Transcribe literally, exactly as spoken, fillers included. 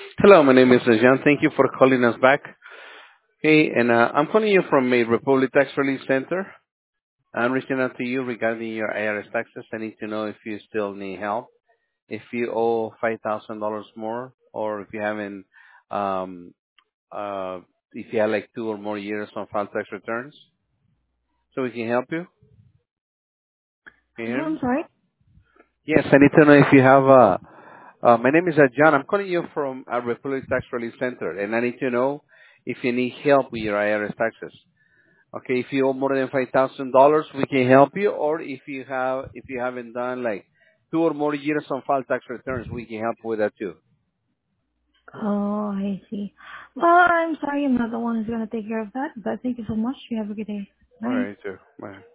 Hello, my name is Rajan. Thank you for calling us back. Hey, and uh, I'm calling you from a Republic Tax Relief Center. I'm reaching out to you regarding your I R S taxes. I need to know if you still need help, if you owe five thousand dollars more, or if you haven't, um, uh, if you have like two or more years on file tax returns, so we can help you. Can you Oh, hear I'm me? sorry. Yes, I need to know if you have. Uh, uh, my name is uh, John. I'm calling you from a Republic Tax Relief Center, and I need to know if you need help with your I R S taxes. Okay, if you owe more than five thousand dollars, we can help you. Or if you have, if you haven't done like two or more years on file tax returns, we can help with that too. Oh, I see. Well, I'm sorry I'm not the one who's going to take care of that, but thank you so much. You have a good day. All Bye. right, sir. Bye.